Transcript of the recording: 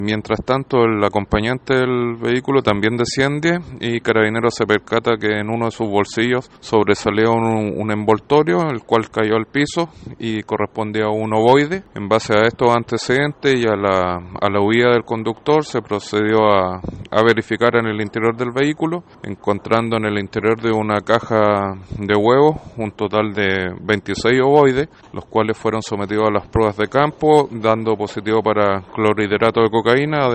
Mientras tanto, el acompañante del vehículo también desciende y Carabineros se percata que en uno de sus bolsillos sobresalió un envoltorio, el cual cayó al piso y correspondía a un ovoide. En base a estos antecedentes y a la huida del conductor, se procedió a verificar en el interior del vehículo, encontrando en el interior de una caja de huevos un total de 26 ovoides, los cuales fueron sometidos a las pruebas de campo, dando positivo para clorhidrato de cocaína.